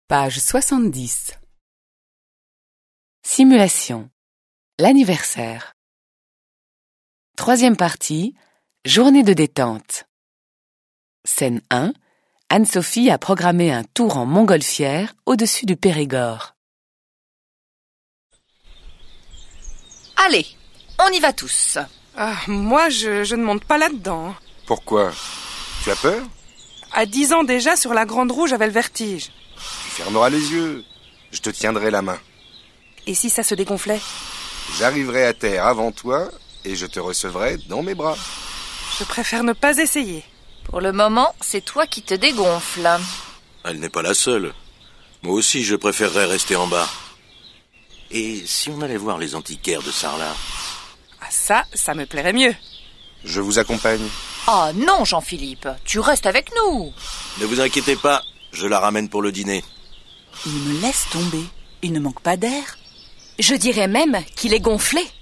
Page 70. Simulation. L'anniversaire. Troisième partie. Journée de détente. Scène 1. Anne-Sophie a programmé un tour en montgolfière au-dessus du Périgord. Allez, on y va tous. Moi, je ne monte pas là-dedans. Pourquoi? Tu as peur? À 10 ans déjà, sur la Grande Roue, j'avais le vertige. Tu fermeras les yeux. Je te tiendrai la main. Et si ça se dégonflait? J'arriverai à terre avant toi et je te recevrai dans mes bras. Je préfère ne pas essayer. Pour le moment, c'est toi qui te dégonfles. Elle n'est pas la seule. Moi aussi, je préférerais rester en bas. Et si on allait voir les antiquaires de Sarlat? Ah ça me plairait mieux. Je vous accompagne. Oh non, Jean-Philippe, tu restes avec nous. Ne vous inquiétez pas, je la ramène pour le dîner. Il me laisse tomber. Il ne manque pas d'air. Je dirais même qu'il est gonflé.